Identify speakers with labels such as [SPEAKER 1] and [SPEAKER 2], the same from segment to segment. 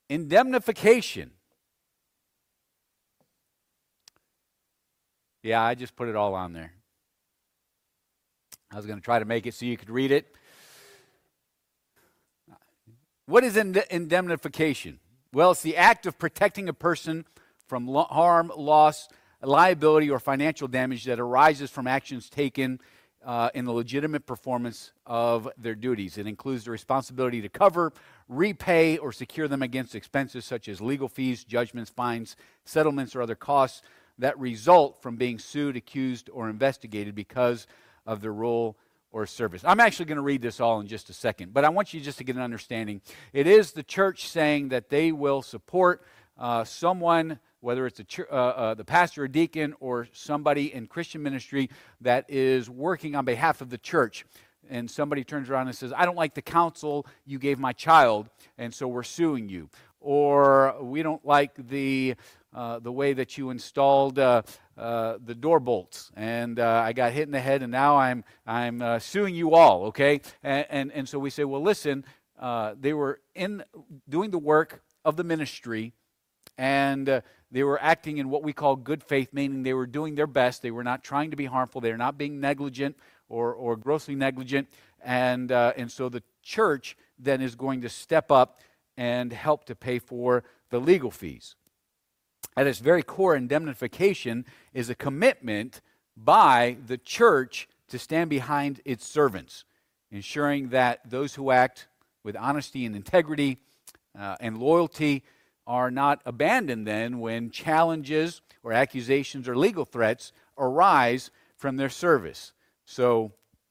[SPEAKER 1] Indemnification. Yeah, I just put it all on there. I was going to try to make it so you could read it. What is indemnification? Well, it's the act of protecting a person from harm, loss, liability, or financial damage that arises from actions taken in the legitimate performance of their duties. It includes the responsibility to cover, repay, or secure them against expenses such as legal fees, judgments, fines, settlements, or other costs that result from being sued, accused, or investigated because of their role or service. I'm actually going to read this all in just a second, but I want you just to get an understanding. It is the church saying that they will support someone, whether it's the pastor or deacon or somebody in Christian ministry that is working on behalf of the church. And somebody turns around and says, I don't like the counsel you gave my child, and so we're suing you. Or we don't like the way that you installed the door bolts, and I got hit in the head, and now I'm suing you all, okay? And so we say, well, listen, they were doing the work of the ministry, and they were acting in what we call good faith, meaning they were doing their best. They were not trying to be harmful. They were not being negligent or grossly negligent, and so the church then is going to step up and help to pay for the legal fees. At its very core, indemnification is a commitment by the church to stand behind its servants, ensuring that those who act with honesty and integrity and loyalty are not abandoned then when challenges or accusations or legal threats arise from their service. So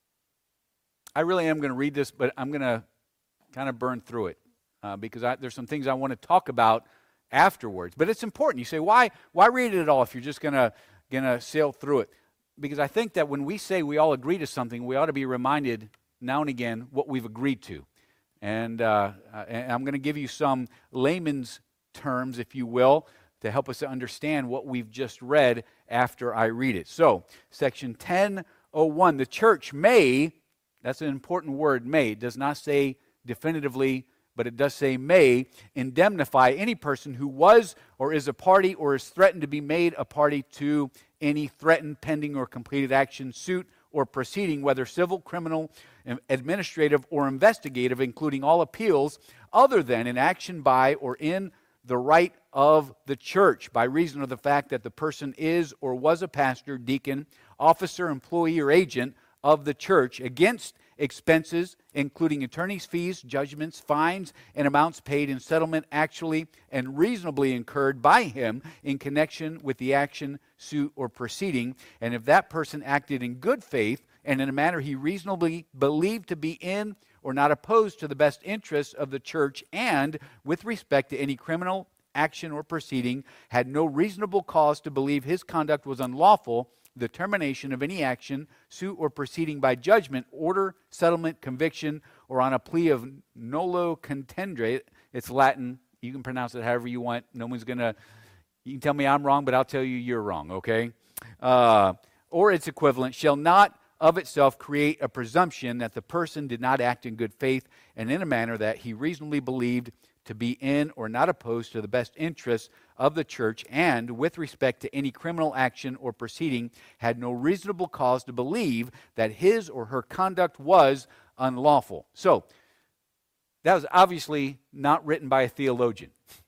[SPEAKER 1] I really am going to read this, but I'm going to kind of burn through it because there's some things I want to talk about afterwards. But it's important. You say, why read it at all if you're just going to sail through it? Because I think that when we say we all agree to something, we ought to be reminded now and again what we've agreed to. And I'm going to give you some layman's terms, if you will, to help us to understand what we've just read after I read it. So, section 1001, the church may, that's an important word, may. It does not say definitively, but it does say may indemnify any person who was or is a party or is threatened to be made a party to any threatened, pending, or completed action, suit, or proceeding, whether civil, criminal, administrative, or investigative, including all appeals other than an action by or in the right of the church by reason of the fact that the person is or was a pastor, deacon, officer, employee, or agent of the church against expenses, including attorney's fees, judgments, fines, and amounts paid in settlement actually and reasonably incurred by him in connection with the action, suit, or proceeding. And if that person acted in good faith and in a manner he reasonably believed to be in or not opposed to the best interests of the church, and with respect to any criminal action or proceeding, had no reasonable cause to believe his conduct was unlawful, the termination of any action, suit, or proceeding by judgment, order, settlement, conviction, or on a plea of nolo contendere, it's Latin, you can pronounce it however you want, no one's going to, you can tell me I'm wrong, but I'll tell you you're wrong, okay? Or its equivalent, shall not of itself create a presumption that the person did not act in good faith and in a manner that he reasonably believed to be in or not opposed to the best interests of the church, and with respect to any criminal action or proceeding had no reasonable cause to believe that his or her conduct was unlawful. So, that was obviously not written by a theologian.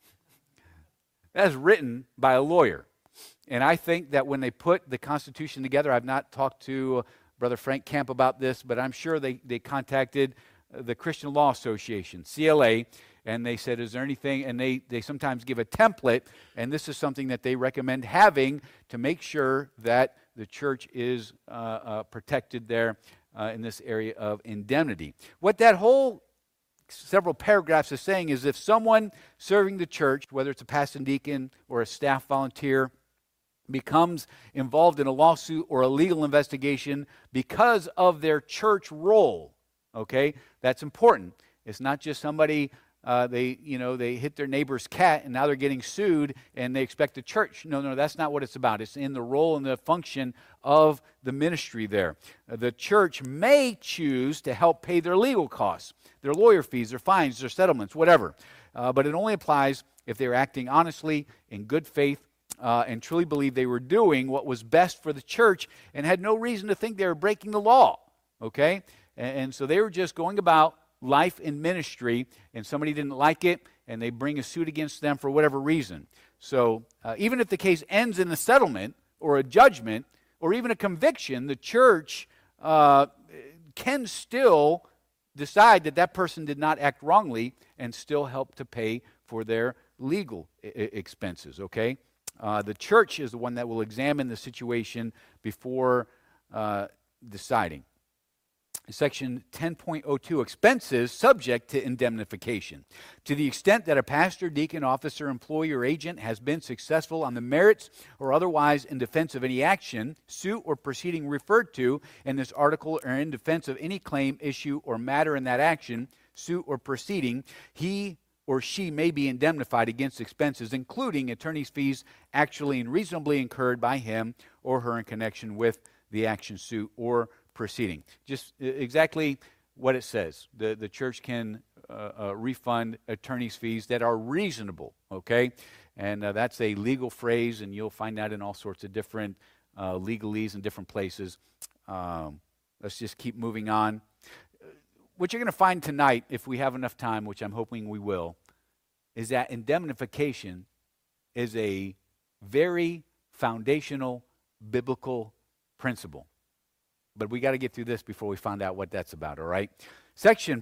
[SPEAKER 1] That was written by a lawyer. And I think that when they put the Constitution together, I've not talked to Brother Frank Camp about this, but I'm sure they contacted the Christian Law Association, CLA, and they said, is there anything, and they sometimes give a template, and this is something that they recommend having to make sure that the church is protected there in this area of indemnity. What that whole several paragraphs is saying is if someone serving the church, whether it's a pastor and deacon or a staff volunteer, becomes involved in a lawsuit or a legal investigation because of their church role, okay, that's important. It's not just somebody they hit their neighbor's cat and now they're getting sued and they expect the church. No, that's not what it's about. It's in the role and the function of the ministry there. The church may choose to help pay their legal costs, their lawyer fees, their fines, their settlements, whatever. But it only applies if they're acting honestly, in good faith, and truly believe they were doing what was best for the church and had no reason to think they were breaking the law. Okay? And so they were just going about life in ministry, and somebody didn't like it, and they bring a suit against them for whatever reason. So even if the case ends in a settlement or a judgment or even a conviction, the church can still decide that that person did not act wrongly and still help to pay for their legal expenses, okay? The church is the one that will examine the situation before deciding. Section 10.02, expenses subject to indemnification. To the extent that a pastor, deacon, officer, employee, or agent has been successful on the merits or otherwise in defense of any action, suit, or proceeding referred to in this article, or in defense of any claim, issue, or matter in that action, suit, or proceeding, he or she may be indemnified against expenses, including attorney's fees actually and reasonably incurred by him or her in connection with the action, suit, or proceeding. Just exactly what it says. The church can refund attorney's fees that are reasonable, okay? And that's a legal phrase, and you'll find that in all sorts of different legalese in different places. Let's just keep moving on. What you're going to find tonight, if we have enough time, which I'm hoping we will, is that indemnification is a very foundational biblical principle. But we got to get through this before we find out what that's about, all right? Section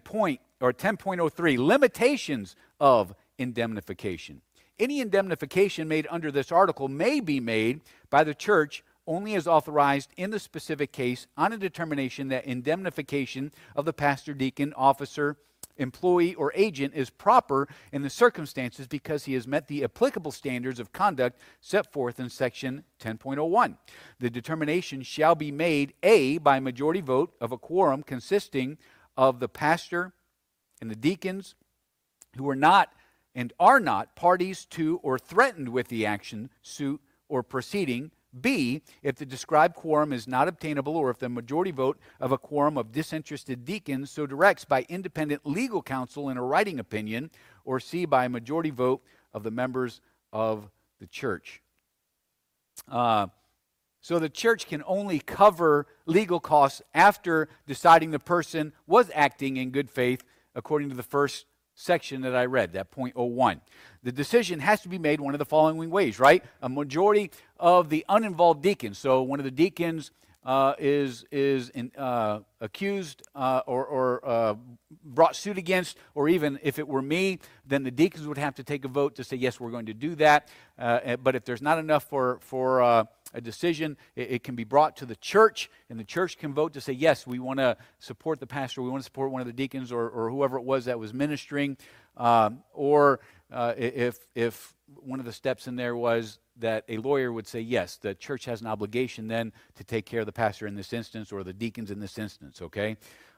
[SPEAKER 1] 10.03, limitations of indemnification. Any indemnification made under this article may be made by the church only as authorized in the specific case on a determination that indemnification of the pastor, deacon, officer, employee, or agent is proper in the circumstances because he has met the applicable standards of conduct set forth in section 10.01. The determination shall be made, A, by majority vote of a quorum consisting of the pastor and the deacons who are not and are not parties to or threatened with the action, suit, or proceeding. B, if the described quorum is not obtainable or if the majority vote of a quorum of disinterested deacons so directs by independent legal counsel in a writing opinion, or C, by a majority vote of the members of the church. So the church can only cover legal costs after deciding the person was acting in good faith according to the first section that I read, that .01. The decision has to be made one of the following ways, right? A majority of the uninvolved deacons. So one of the deacons is accused or brought suit against, or even if it were me, then the deacons would have to take a vote to say, yes, we're going to do that. But if there's not enough for a decision, it can be brought to the church, and the church can vote to say, yes, we want to support the pastor, we want to support one of the deacons or whoever it was that was ministering. If one of the steps in there was that a lawyer would say, yes, the church has an obligation then to take care of the pastor in this instance or the deacons in this instance, okay?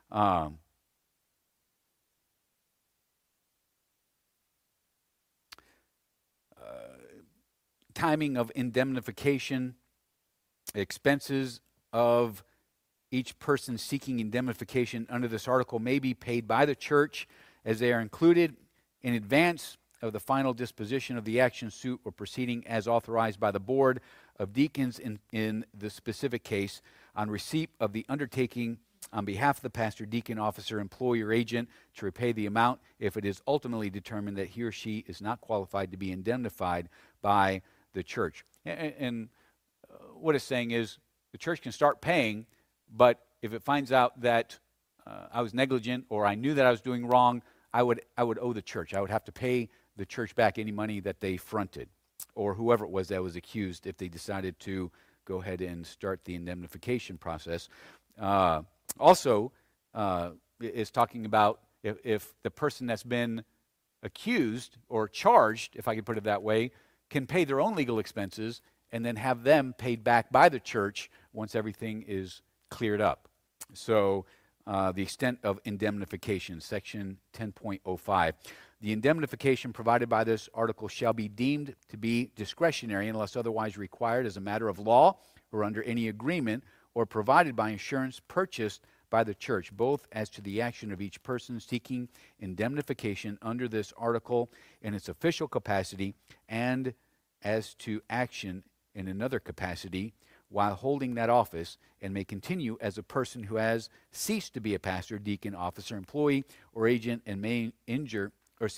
[SPEAKER 1] Timing of indemnification, expenses of each person seeking indemnification under this article may be paid by the church as they are included in advance of the final disposition of the action, suit, or proceeding as authorized by the board of deacons in the specific case on receipt of the undertaking on behalf of the pastor, deacon, officer, employee, or agent to repay the amount if it is ultimately determined that he or she is not qualified to be indemnified by the church. And what it's saying is the church can start paying, but if it finds out that I was negligent or I knew that I was doing wrong, I would owe the church. I would have to pay the church back any money that they fronted, or whoever it was that was accused, if they decided to go ahead and start the indemnification process. Also, is talking about if the person that's been accused or charged, if I could put it that way, can pay their own legal expenses and then have them paid back by the church once everything is cleared up. So the extent of indemnification, section 10.05. The indemnification provided by this article shall be deemed to be discretionary unless otherwise required as a matter of law or under any agreement or provided by insurance purchased by the church, both as to the action of each person seeking indemnification under this article in its official capacity and as to action in another capacity while holding that office, and may continue as a person who has ceased to be a pastor, deacon, officer, employee, or agent, and may inure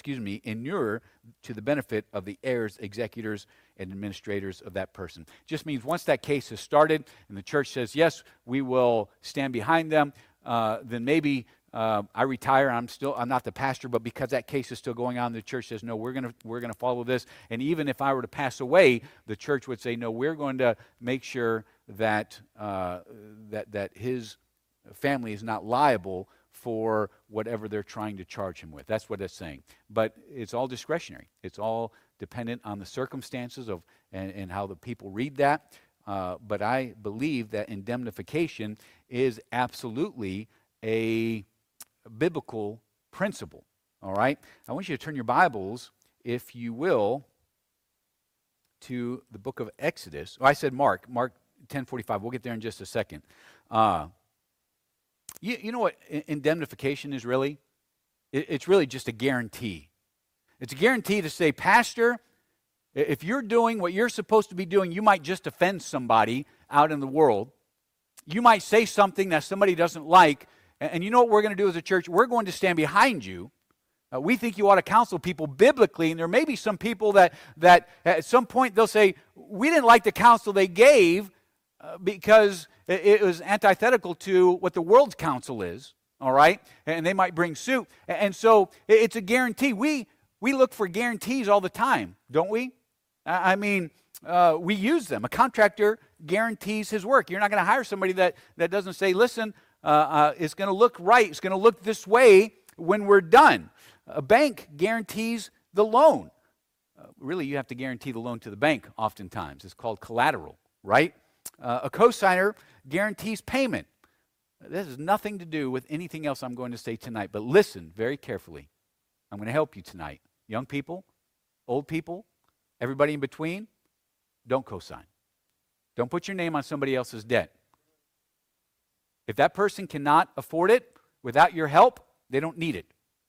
[SPEAKER 1] to the benefit of the heirs, executors, and administrators of that person. Just means once that case is started and the church says, yes, we will stand behind them, then maybe I retire, I'm not the pastor, but because that case is still going on, the church says, no, we're gonna follow this. And even if I were to pass away, the church would say, no, we're going to make sure that that his family is not liable for whatever they're trying to charge him with. That's what it's saying. But it's all discretionary. It's all dependent on the circumstances of and how the people read that. But I believe that indemnification is absolutely a biblical principle. All right? I want you to turn your Bibles, if you will, to the book of Exodus. Oh, I said Mark 10:45. We'll get there in just a second. You know what indemnification is really? It's really just a guarantee. It's a guarantee to say, Pastor, if you're doing what you're supposed to be doing, you might just offend somebody out in the world. You might say something that somebody doesn't like, and you know what we're going to do as a church? We're going to stand behind you. We think you ought to counsel people biblically, and there may be some people that at some point they'll say, we didn't like the counsel they gave because it was antithetical to what the world's counsel is, all right? And they might bring suit. And so it's a guarantee. We look for guarantees all the time, don't we? I mean, we use them. A contractor guarantees his work. You're not going to hire somebody that doesn't say, listen, it's going to look right. It's going to look this way when we're done. A bank guarantees the loan. Really, you have to guarantee the loan to the bank oftentimes. It's called collateral, right? A cosigner guarantees payment. This has nothing to do with anything else I'm going to say tonight, but listen very carefully. I'm going to help you tonight. Young people, old people, everybody in between, don't cosign. Don't put your name on somebody else's debt. If that person cannot afford it without your help, they don't need it.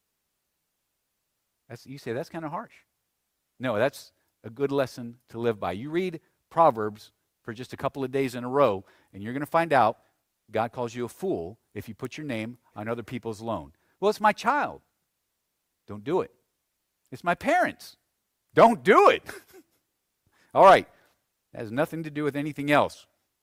[SPEAKER 1] You say, that's kind of harsh. No, that's a good lesson to live by. You read Proverbs for just a couple of days in a row, and you're going to find out God calls you a fool if you put your name on other people's loan. Well, it's my child. Don't do it. It's my parents. Don't do it. All right. That has nothing to do with anything else.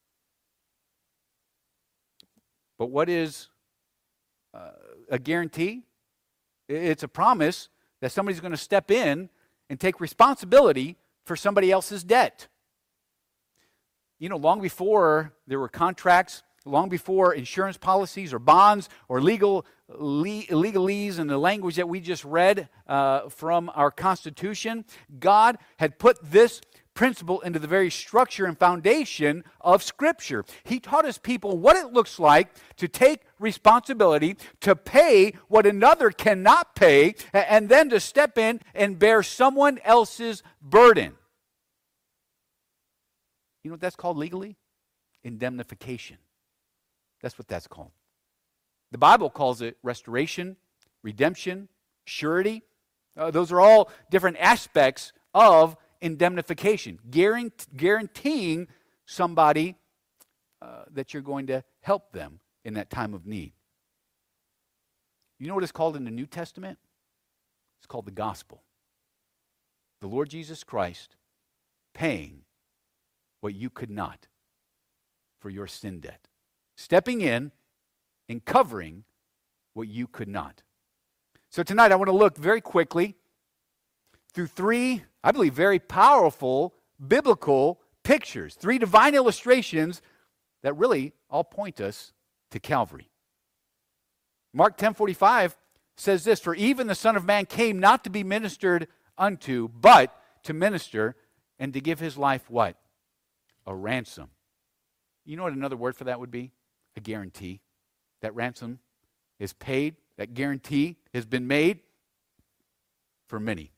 [SPEAKER 1] But what is a guarantee? It's a promise that somebody's going to step in and take responsibility for somebody else's debt. You know, long before there were contracts, long before insurance policies or bonds or legalese and the language that we just read from our Constitution, God had put this principle into the very structure and foundation of Scripture. He taught his people what it looks like to take responsibility, to pay what another cannot pay, and then to step in and bear someone else's burden. You know what that's called legally? Indemnification. That's what that's called. The Bible calls it restoration, redemption, surety. Those are all different aspects of indemnification, guaranteeing somebody that you're going to help them in that time of need. You know what it's called in the New Testament? It's called the gospel. The Lord Jesus Christ paying what you could not for your sin debt. Stepping in and covering what you could not. So tonight I want to look very quickly through three, I believe, very powerful biblical pictures, three divine illustrations that really all point us to Calvary. Mark 10:45 says this, "For even the Son of Man came not to be ministered unto, but to minister and to give his life" what? A ransom. You know what another word for that would be? A guarantee. That ransom is paid. That guarantee has been made. for many.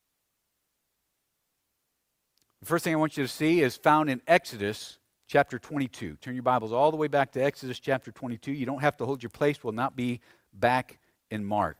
[SPEAKER 1] The first thing I want you to see is found in Exodus chapter 22. Turn your Bibles all the way back to Exodus chapter 22. You don't have to hold your place. We'll not be back in Mark.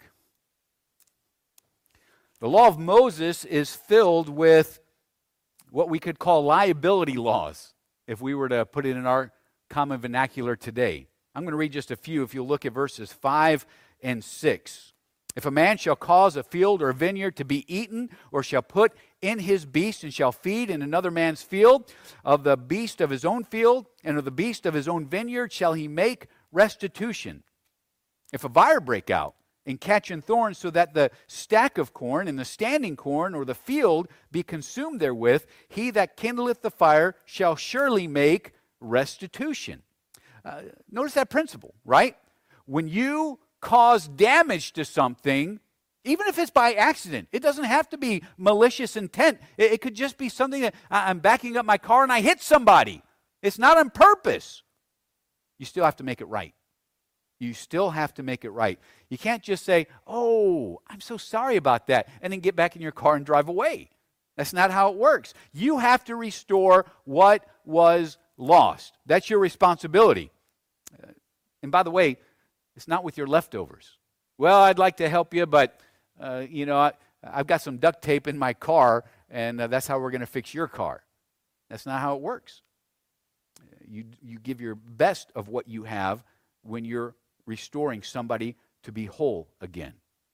[SPEAKER 1] The law of Moses is filled with what we could call liability laws, if we were to put it in our common vernacular today. I'm going to read just a few if you'll look at verses 5 and 6. If a man shall cause a field or a vineyard to be eaten, or shall put in his beast and shall feed in another man's field, of the beast of his own field and of the beast of his own vineyard shall he make restitution. If a fire break out and catch in thorns, so that the stack of corn and the standing corn or the field be consumed therewith, he that kindleth the fire shall surely make restitution. Notice that principle, right? When you cause damage to something, even if it's by accident, it doesn't have to be malicious intent. It could just be something that I'm backing up my car and I hit somebody. It's not on purpose. You still have to make it right. You still have to make it right. You can't just say, oh, I'm so sorry about that, and then get back in your car and drive away. That's not how it works. You have to restore what was lost. That's your responsibility. And by the way, it's not with your leftovers. Well, I'd like to help you, but, I've got some duct tape in my car, and that's how we're going to fix your car. That's not how it works. You give your best of what you have when you're restoring somebody to be whole again.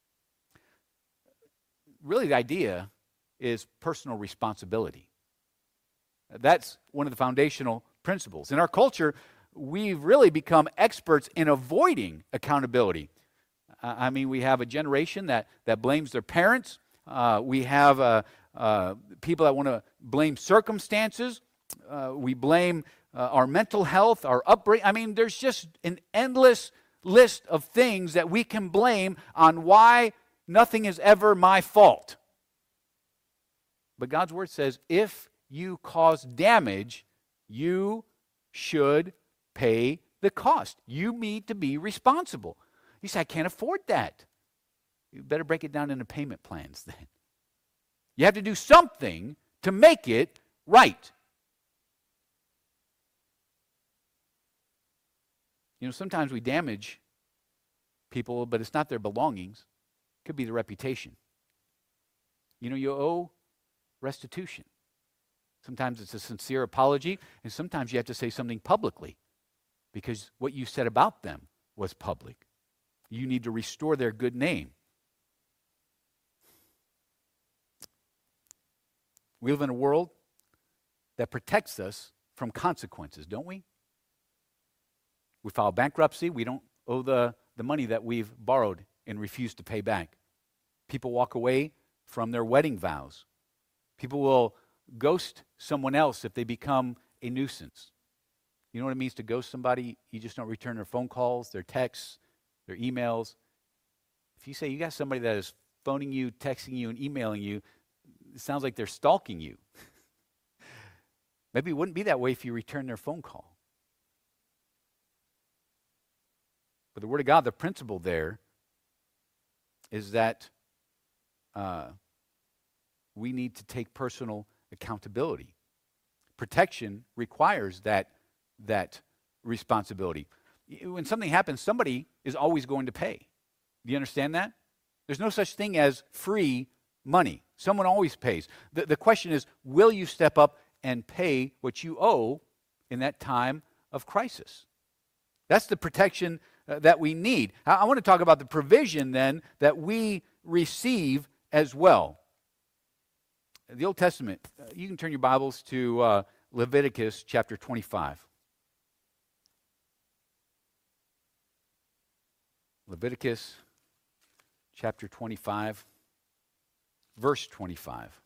[SPEAKER 1] Really, the idea is personal responsibility. That's one of the foundational principles. In our culture, we've really become experts in avoiding accountability. We have a generation that blames their parents. We have people that want to blame circumstances. We blame our mental health, our upbringing. There's just an endless list of things that we can blame on why nothing is ever my fault. But God's word says, if you cause damage, you should pay the cost. You need to be responsible. You say, I can't afford that. You better break it down into payment plans then. You have to do something to make it right. Sometimes we damage people, but it's not their belongings. It could be their reputation. You owe restitution. Sometimes it's a sincere apology, and sometimes you have to say something publicly because what you said about them was public. You need to restore their good name. We live in a world that protects us from consequences, don't we? We file bankruptcy. We don't owe the money that we've borrowed and refuse to pay back. People walk away from their wedding vows. People will ghost someone else if they become a nuisance. You know what it means to ghost somebody? You just don't return their phone calls, their texts, their emails. If you say you got somebody that is phoning you, texting you, and emailing you, it sounds like they're stalking you. Maybe it wouldn't be that way if you return their phone call. But the Word of God, the principle there is that we need to take personal accountability. Protection requires that responsibility. When something happens, somebody is always going to pay. Do you understand that? There's no such thing as free money. Someone always pays. The question is, will you step up and pay what you owe in that time of crisis? That's the protection that we need. I want to talk about the provision then that we receive as well. The Old Testament, you can turn your Bibles to Leviticus chapter 25. Leviticus chapter 25, verse 25.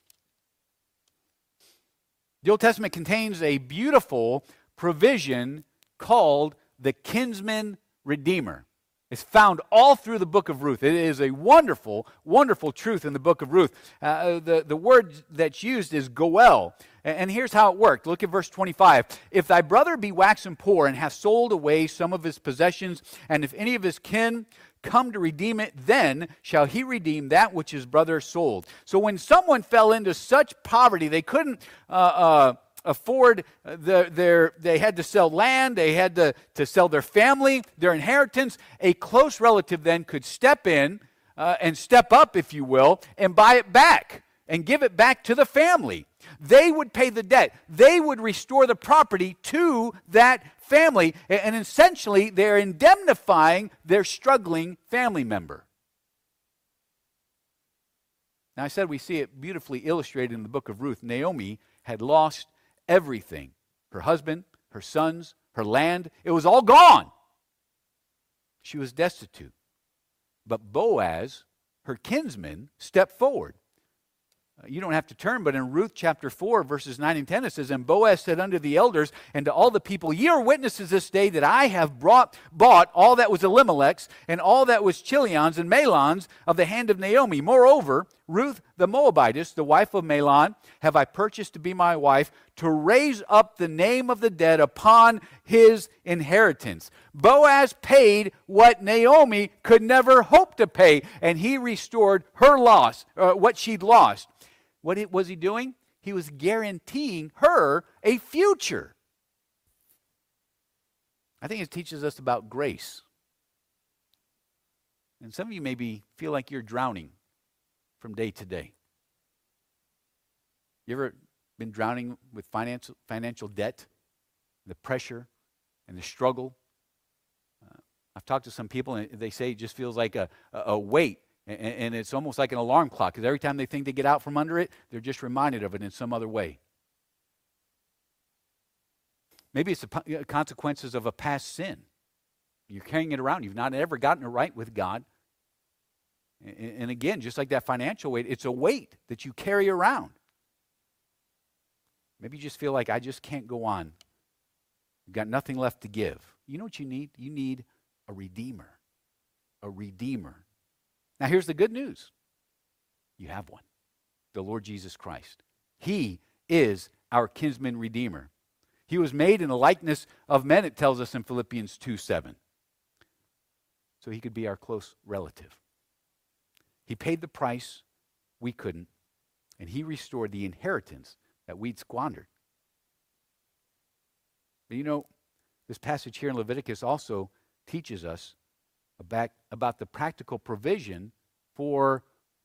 [SPEAKER 1] The Old Testament contains a beautiful provision called the kinsman redeemer. It's found all through the book of Ruth. It is a wonderful, wonderful truth in the book of Ruth. The word that's used is goel. And here's how it worked. Look at verse 25. If thy brother be waxen poor and hath sold away some of his possessions, and if any of his kin come to redeem it, then shall he redeem that which his brother sold. So when someone fell into such poverty, they couldn't afford they had to sell land, they had to sell their family, their inheritance. A close relative then could step in and step up, if you will, and buy it back and give it back to the family. They would pay the debt. They would restore the property to that family, and essentially they're indemnifying their struggling family member. Now, I said we see it beautifully illustrated in the book of Ruth. Naomi had lost everything. Her husband, her sons, her land, it was all gone. She was destitute. But Boaz, her kinsman, stepped forward. You don't have to turn, but in Ruth chapter 4, verses 9 and 10, it says, And Boaz said unto the elders and to all the people, Ye are witnesses this day that I have bought all that was Elimelech's and all that was Chilion's and Mahlon's of the hand of Naomi. Moreover, Ruth the Moabitess, the wife of Mahlon, have I purchased to be my wife, to raise up the name of the dead upon his inheritance. Boaz paid what Naomi could never hope to pay, and he restored her loss, what she'd lost. What was he doing? He was guaranteeing her a future. I think it teaches us about grace. And some of you maybe feel like you're drowning from day to day. You ever been drowning with financial debt, the pressure and the struggle? I've talked to some people and they say it just feels like a weight. And it's almost like an alarm clock, because every time they think they get out from under it, they're just reminded of it in some other way. Maybe it's the consequences of a past sin. You're carrying it around. You've not ever gotten it right with God. And again, just like that financial weight, it's a weight that you carry around. Maybe you just feel like, I just can't go on. You've got nothing left to give. You know what you need? You need a redeemer. A redeemer. Now, here's the good news. You have one. The Lord Jesus Christ. He is our kinsman redeemer. He was made in the likeness of men, it tells us in Philippians 2:7. So he could be our close relative. He paid the price we couldn't, and he restored the inheritance that we'd squandered. But you know, this passage here in Leviticus also teaches us about the practical provision for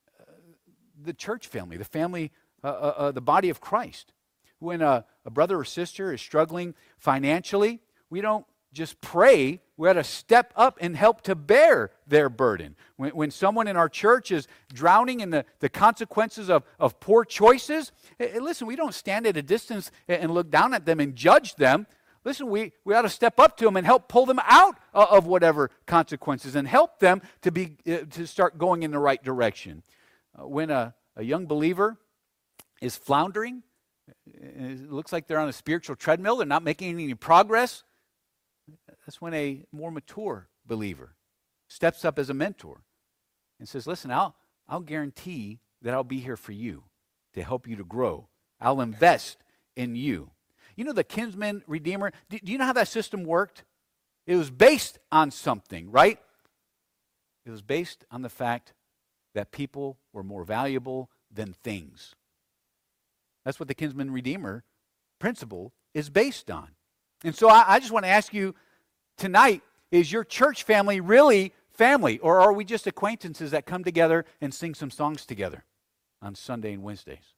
[SPEAKER 1] the church family, the body of Christ. When a brother or sister is struggling financially, we don't just pray. We ought to step up and help to bear their burden. When someone in our church is drowning in the consequences of poor choices, listen, we don't stand at a distance and look down at them and judge them. Listen, we ought to step up to them and help pull them out of whatever consequences and help them to start going in the right direction. When a young believer is floundering, it looks like they're on a spiritual treadmill, they're not making any progress, that's when a more mature believer steps up as a mentor and says, listen, I'll guarantee that I'll be here for you to help you to grow. I'll invest in you. You know, the kinsman redeemer, do you know how that system worked? It was based on something, right? It was based on the fact that people were more valuable than things. That's what the kinsman redeemer principle is based on. And so I just want to ask you tonight, is your church family really family? Or are we just acquaintances that come together and sing some songs together on Sunday and Wednesdays?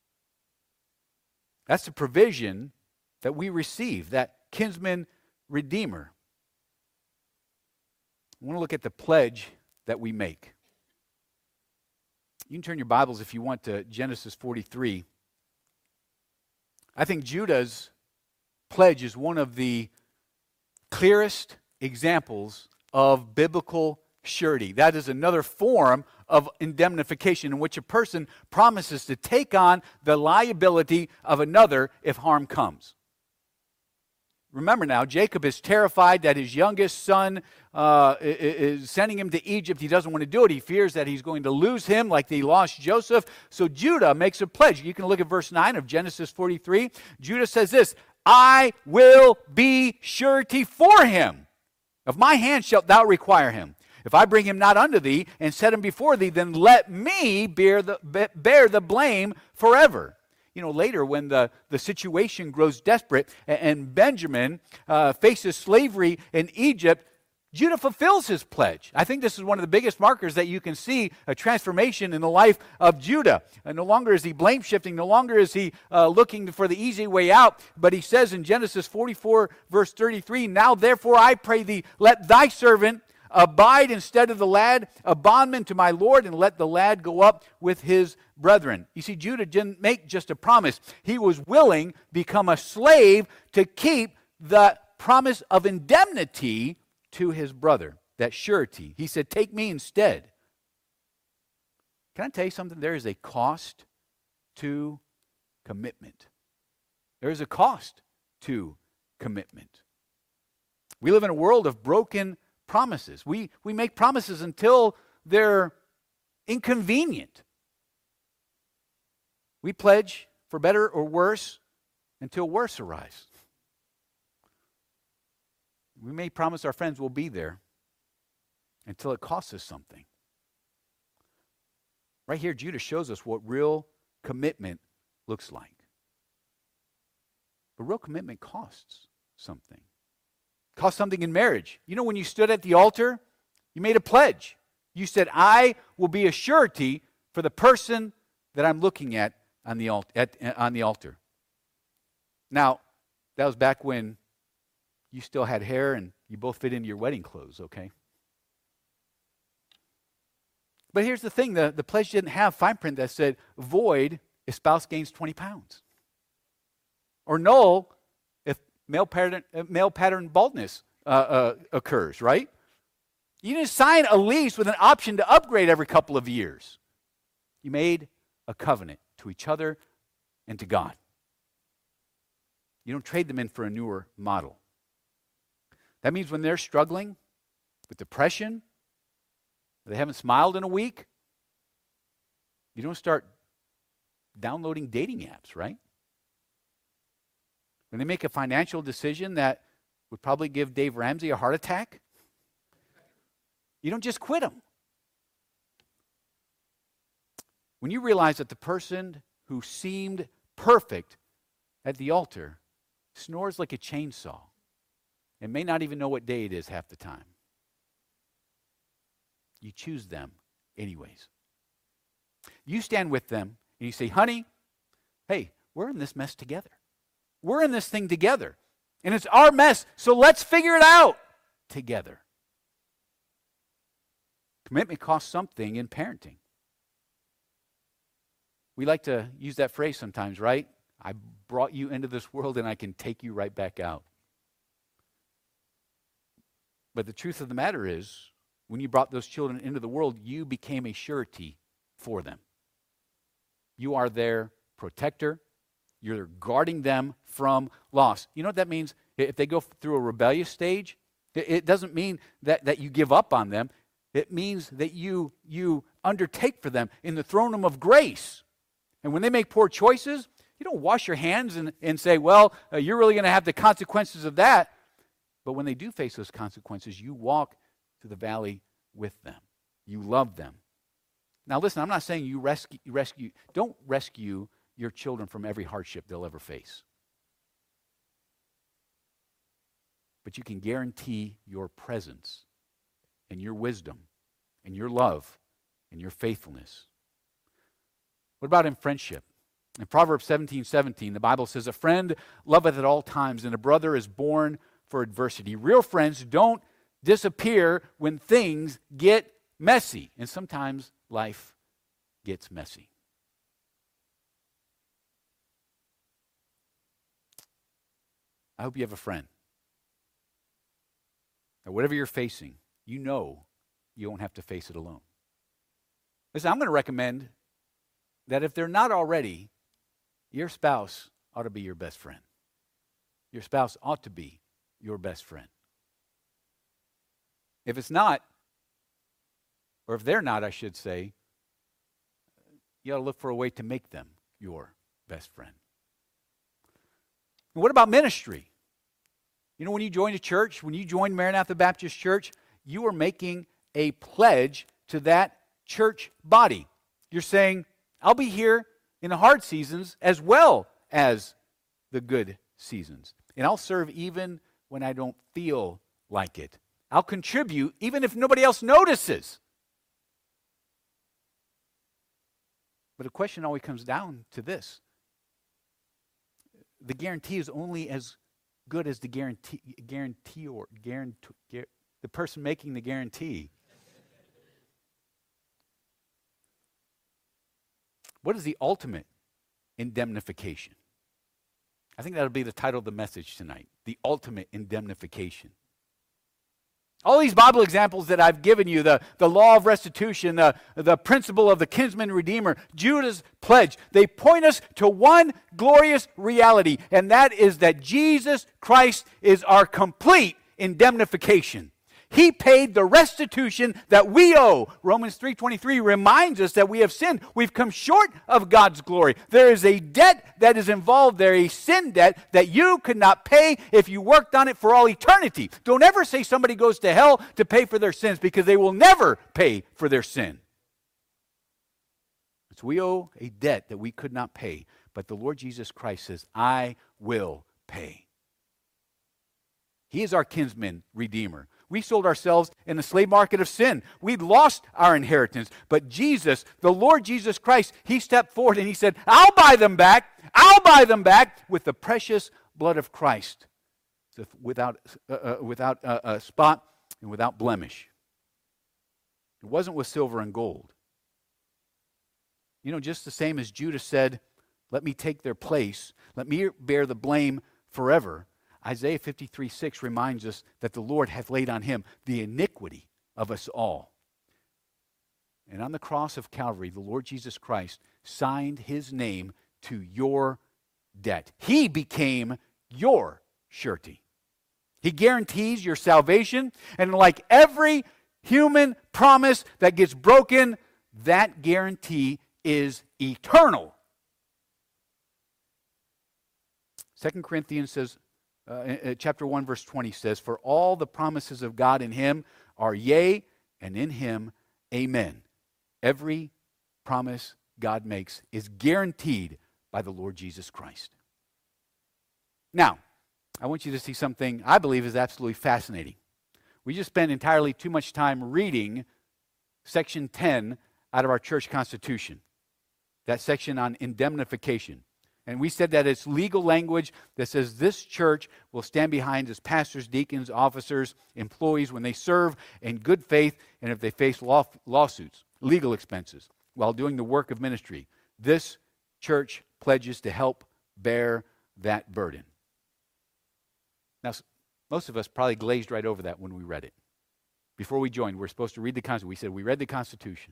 [SPEAKER 1] That's the provision that we receive, that kinsman redeemer. I want to look at the pledge that we make. You can turn your Bibles, if you want, to Genesis 43. I think Judah's pledge is one of the clearest examples of biblical surety. That is another form of indemnification in which a person promises to take on the liability of another if harm comes. Remember now, Jacob is terrified that his youngest son is sending him to Egypt. He doesn't want to do it. He fears that he's going to lose him like he lost Joseph. So Judah makes a pledge. You can look at verse 9 of Genesis 43. Judah says this, I will be surety for him. Of my hand shalt thou require him. If I bring him not unto thee and set him before thee, then let me bear the blame forever. You know, later when the situation grows desperate and Benjamin faces slavery in Egypt, Judah fulfills his pledge. I think this is one of the biggest markers that you can see a transformation in the life of Judah. And no longer is he blame shifting, no longer is he looking for the easy way out, but he says in Genesis 44, verse 33, now therefore I pray thee, let thy servant abide instead of the lad, a bondman to my Lord, and let the lad go up with his brethren. You see, Judah didn't make just a promise. He was willing to become a slave to keep the promise of indemnity to his brother, that surety. He said, take me instead. Can I tell you something? There is a cost to commitment. There is a cost to commitment. We live in a world of broken promises. We make promises until they're inconvenient. We pledge for better or worse until worse arrives. We may promise our friends we'll be there until it costs us something. Right here, Judah shows us what real commitment looks like. But real commitment costs something. It costs something in marriage. You know, when you stood at the altar, you made a pledge. You said, I will be a surety for the person that I'm looking at on the altar. Now, that was back when you still had hair and you both fit into your wedding clothes, okay? But here's the thing, the pledge didn't have fine print that said, void if spouse gains 20 pounds. Or null if male pattern baldness occurs, right? You didn't sign a lease with an option to upgrade every couple of years. You made a covenant to each other and to God. You don't trade them in for a newer model. That means when they're struggling with depression, they haven't smiled in a week, you don't start downloading dating apps, right? When they make a financial decision that would probably give Dave Ramsey a heart attack, you don't just quit them. When you realize that the person who seemed perfect at the altar snores like a chainsaw and may not even know what day it is half the time, you choose them anyways. You stand with them and you say, honey, hey, we're in this mess together. We're in this thing together. And it's our mess, so let's figure it out together. Commitment costs something in parenting. We like to use that phrase sometimes, right? I brought you into this world and I can take you right back out. But the truth of the matter is, when you brought those children into the world, you became a surety for them. You are their protector. You're guarding them from loss. You know what that means? If they go through a rebellious stage, it doesn't mean that you give up on them. It means that you undertake for them in the throne room of grace. And when they make poor choices, you don't wash your hands and say, well, you're really going to have the consequences of that. But when they do face those consequences, you walk through the valley with them. You love them. Now listen, I'm not saying don't rescue your children from every hardship they'll ever face. But you can guarantee your presence and your wisdom and your love and your faithfulness. What about in friendship? In Proverbs 17:17, the Bible says, a friend loveth at all times, and a brother is born for adversity. Real friends don't disappear when things get messy. And sometimes life gets messy. I hope you have a friend. Now, whatever you're facing, you know you won't have to face it alone. Listen, I'm going to recommend that if they're not already, your spouse ought to be your best friend. Your spouse ought to be your best friend. If it's not, or if they're not, I should say, you ought to look for a way to make them your best friend. And what about ministry? You know, when you join a church, when you join Maranatha Baptist Church, you are making a pledge to that church body. You're saying, I'll be here in the hard seasons as well as the good seasons. And I'll serve even when I don't feel like it. I'll contribute even if nobody else notices. But the question always comes down to this. The guarantee is only as good as the the person making the guarantee. What is the ultimate indemnification? I think that'll be the title of the message tonight. The ultimate indemnification. All these Bible examples that I've given you, the law of restitution, the principle of the kinsman redeemer, Judah's pledge, they point us to one glorious reality, and that is that Jesus Christ is our complete indemnification. He paid the restitution that we owe. Romans 3:23 reminds us that we have sinned. We've come short of God's glory. There is a debt that is involved there, a sin debt that you could not pay if you worked on it for all eternity. Don't ever say somebody goes to hell to pay for their sins, because they will never pay for their sin. So we owe a debt that we could not pay, but the Lord Jesus Christ says, I will pay. He is our kinsman redeemer. We sold ourselves in the slave market of sin. We'd lost our inheritance. But Jesus, the Lord Jesus Christ, He stepped forward and He said, I'll buy them back. I'll buy them back with the precious blood of Christ, without a spot and without blemish. It wasn't with silver and gold. You know, just the same as Judah said, let me take their place. Let me bear the blame forever. Isaiah 53:6 reminds us that the Lord hath laid on Him the iniquity of us all. And on the cross of Calvary, the Lord Jesus Christ signed His name to your debt. He became your surety. He guarantees your salvation, and like every human promise that gets broken, that guarantee is eternal. 2 Corinthians says, chapter 1, verse 20 says, for all the promises of God in Him are yea, and in Him, amen. Every promise God makes is guaranteed by the Lord Jesus Christ. Now, I want you to see something I believe is absolutely fascinating. We just spent entirely too much time reading section 10 out of our church constitution, that section on indemnification. And we said that it's legal language that says this church will stand behind its pastors, deacons, officers, employees when they serve in good faith and if they face lawsuits, legal expenses, while doing the work of ministry. This church pledges to help bear that burden. Now, most of us probably glazed right over that when we read it. Before we joined, we're supposed to read the Constitution. We said we read the Constitution.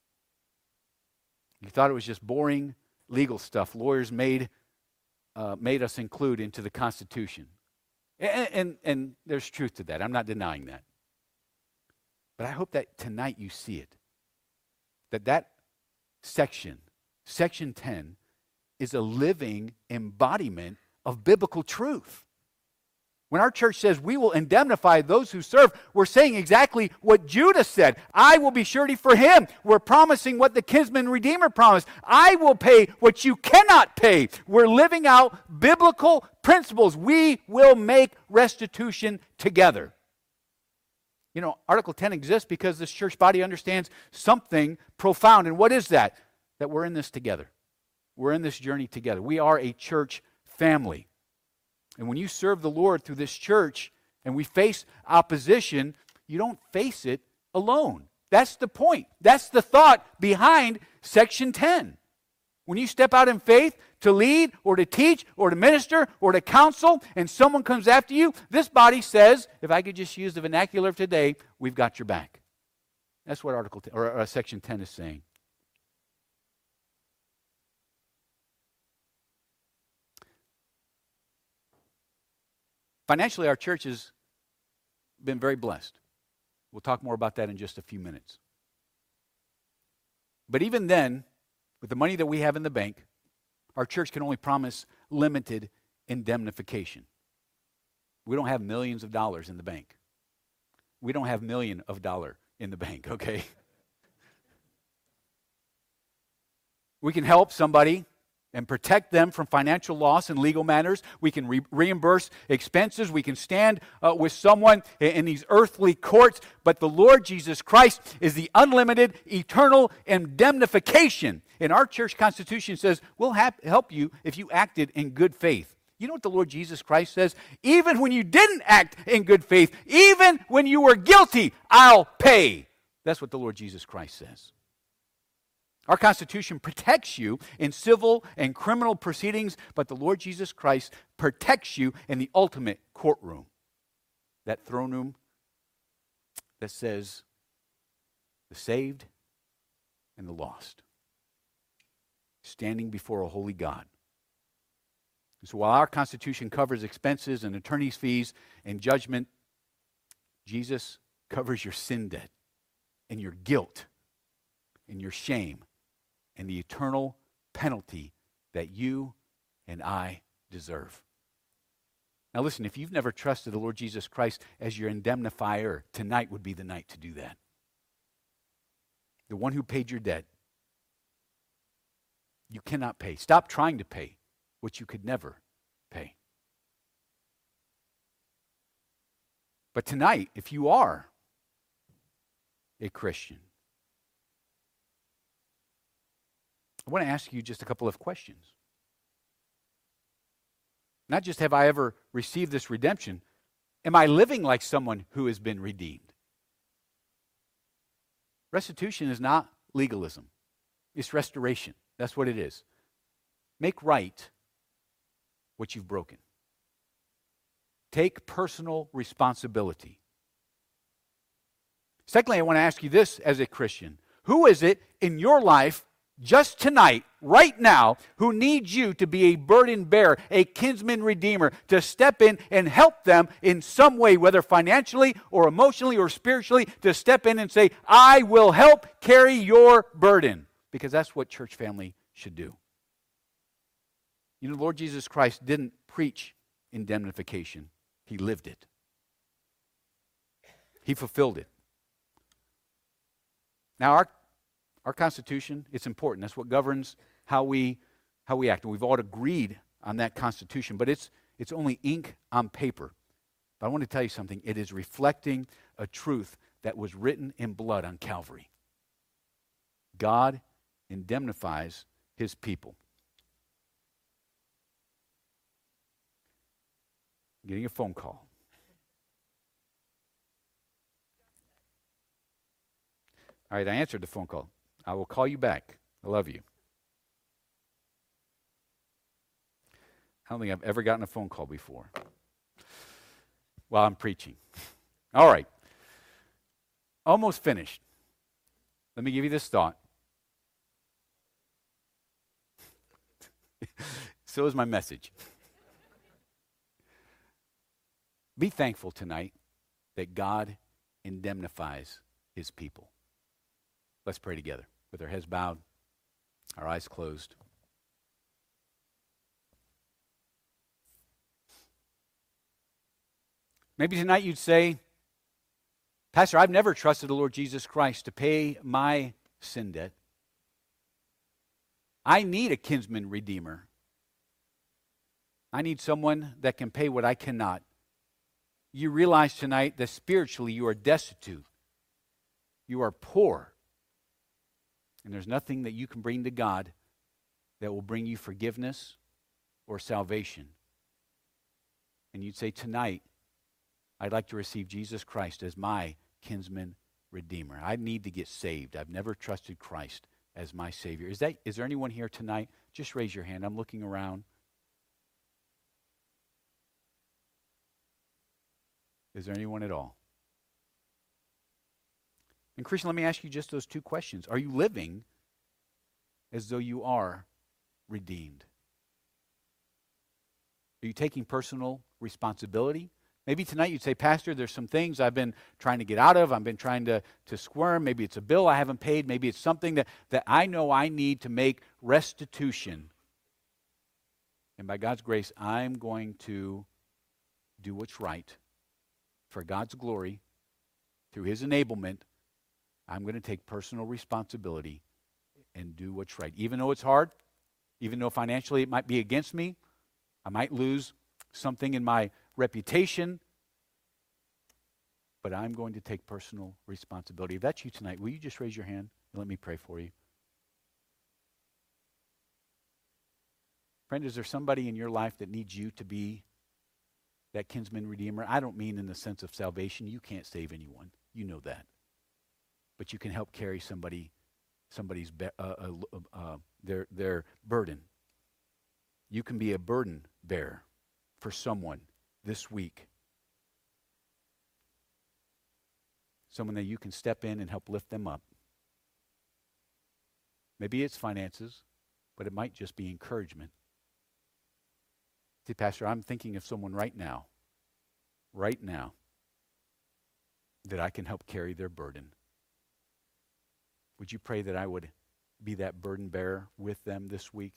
[SPEAKER 1] You thought it was just boring legal stuff lawyers made us include into the Constitution. And there's truth to that. I'm not denying that. But I hope that tonight you see it. That section 10, is a living embodiment of biblical truth. When our church says we will indemnify those who serve, we're saying exactly what Judah said. I will be surety for him. We're promising what the kinsman redeemer promised. I will pay what you cannot pay. We're living out biblical principles. We will make restitution together. You know, Article 10 exists because this church body understands something profound. And what is that? That we're in this together. We're in this journey together. We are a church family. And when you serve the Lord through this church and we face opposition, you don't face it alone. That's the point. That's the thought behind section 10. When you step out in faith to lead or to teach or to minister or to counsel and someone comes after you, this body says, if I could just use the vernacular of today, we've got your back. That's what Article 10, or section 10 is saying. Financially, our church has been very blessed. We'll talk more about that in just a few minutes. But even then, with the money that we have in the bank, our church can only promise limited indemnification. We don't have millions of dollars in the bank. We don't have $1 million in the bank, okay? We can help somebody and protect them from financial loss and legal matters. We can reimburse expenses. We can stand with someone in these earthly courts. But the Lord Jesus Christ is the unlimited, eternal indemnification. And our church constitution says, we'll help you if you acted in good faith. You know what the Lord Jesus Christ says? Even when you didn't act in good faith, even when you were guilty, I'll pay. That's what the Lord Jesus Christ says. Our Constitution protects you in civil and criminal proceedings, but the Lord Jesus Christ protects you in the ultimate courtroom. That throne room that says the saved and the lost, standing before a holy God. And so while our Constitution covers expenses and attorney's fees and judgment, Jesus covers your sin debt and your guilt and your shame and the eternal penalty that you and I deserve. Now listen, if you've never trusted the Lord Jesus Christ as your indemnifier, tonight would be the night to do that. The one who paid your debt. You cannot pay. Stop trying to pay what you could never pay. But tonight, if you are a Christian, I want to ask you just a couple of questions. Not just have I ever received this redemption, am I living like someone who has been redeemed? Restitution is not legalism. It's restoration. That's what it is. Make right what you've broken. Take personal responsibility. Secondly, I want to ask you this as a Christian. Who is it in your life just tonight, right now, who needs you to be a burden bearer, a kinsman redeemer, to step in and help them in some way, whether financially or emotionally or spiritually, to step in and say, I will help carry your burden? Because that's what church family should do. You know, the Lord Jesus Christ didn't preach indemnification. He lived it. He fulfilled it. Now, our Constitution, it's important. That's what governs how we act. And we've all agreed on that Constitution. But it's only ink on paper. But I want to tell you something. It is reflecting a truth that was written in blood on Calvary. God indemnifies his people. I'm getting a phone call. All right, I answered the phone call. I will call you back. I love you. I don't think I've ever gotten a phone call before while I'm preaching. All right. Almost finished. Let me give you this thought. So is my message. Be thankful tonight that God indemnifies his people. Let's pray together with our heads bowed, our eyes closed. Maybe tonight you'd say, Pastor, I've never trusted the Lord Jesus Christ to pay my sin debt. I need a kinsman redeemer. I need someone that can pay what I cannot. You realize tonight that spiritually you are destitute. You are poor. And there's nothing that you can bring to God that will bring you forgiveness or salvation. And you'd say, tonight, I'd like to receive Jesus Christ as my kinsman redeemer. I need to get saved. I've never trusted Christ as my Savior. Is there anyone here tonight? Just raise your hand. I'm looking around. Is there anyone at all? And Christian, let me ask you just those two questions. Are you living as though you are redeemed? Are you taking personal responsibility? Maybe tonight you'd say, Pastor, there's some things I've been trying to get out of. I've been trying to squirm. Maybe it's a bill I haven't paid. Maybe it's something that I know I need to make restitution. And by God's grace, I'm going to do what's right for God's glory through his enablement I'm going to take personal responsibility and do what's right. Even though it's hard, even though financially it might be against me, I might lose something in my reputation, but I'm going to take personal responsibility. If that's you tonight, will you just raise your hand and let me pray for you? Friend, is there somebody in your life that needs you to be that kinsman redeemer? I don't mean in the sense of salvation. You can't save anyone. You know that. But you can help carry somebody's their burden. You can be a burden bearer for someone this week. Someone that you can step in and help lift them up. Maybe it's finances, but it might just be encouragement. See, Pastor, I'm thinking of someone right now, that I can help carry their burden. Would you pray that I would be that burden bearer with them this week?